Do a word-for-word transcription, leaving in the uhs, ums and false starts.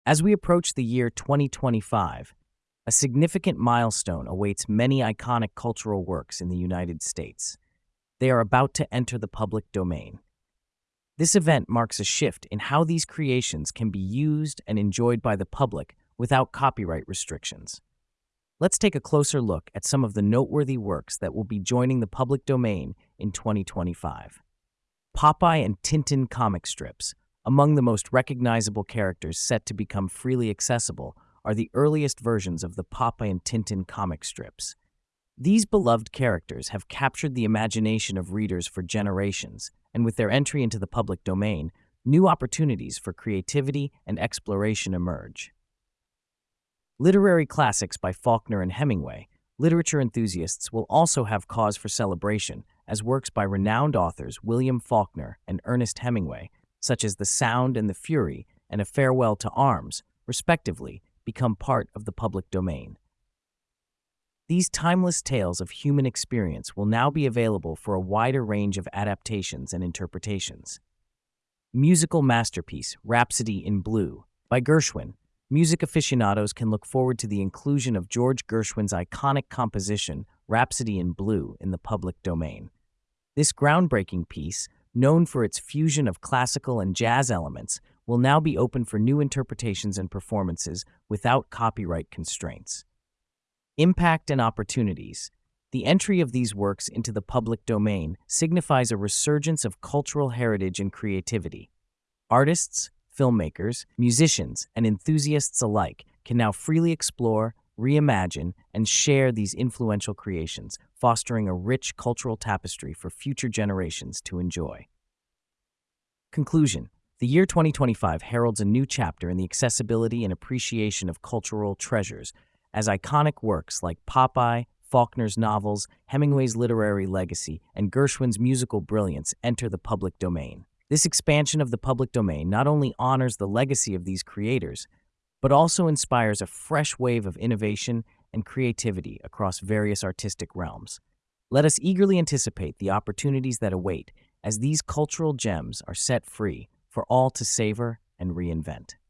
As we approach the year twenty twenty-five, a significant milestone awaits many iconic cultural works in the United States. They are about to enter the public domain. This event marks a shift in how these creations can be used and enjoyed by the public without copyright restrictions. Let's take a closer look at some of the noteworthy works that will be joining the public domain in twenty twenty-five. Popeye and Tintin comic strips. Among the most recognizable characters set to become freely accessible are the earliest versions of the Popeye and Tintin comic strips. These beloved characters have captured the imagination of readers for generations, and with their entry into the public domain, new opportunities for creativity and exploration emerge. Literary classics by Faulkner and Hemingway. Literature enthusiasts will also have cause for celebration as works by renowned authors William Faulkner and Ernest Hemingway, such as The Sound and the Fury and A Farewell to Arms, respectively, become part of the public domain. These timeless tales of human experience will now be available for a wider range of adaptations and interpretations. Musical masterpiece Rhapsody in Blue by Gershwin. Music aficionados can look forward to the inclusion of George Gershwin's iconic composition Rhapsody in Blue in the public domain. This groundbreaking piece, known for its fusion of classical and jazz elements, will now be open for new interpretations and performances without copyright constraints. Impact and opportunities. The entry of these works into the public domain signifies a resurgence of cultural heritage and creativity. Artists, filmmakers, musicians, and enthusiasts alike can now freely explore, reimagine, and share these influential creations, fostering a rich cultural tapestry for future generations to enjoy. Conclusion. The year twenty twenty-five heralds a new chapter in the accessibility and appreciation of cultural treasures, as iconic works like Popeye, Faulkner's novels, Hemingway's literary legacy, and Gershwin's musical brilliance enter the public domain. This expansion of the public domain not only honors the legacy of these creators, but also inspires a fresh wave of innovation and creativity across various artistic realms. Let us eagerly anticipate the opportunities that await as these cultural gems are set free for all to savor and reinvent.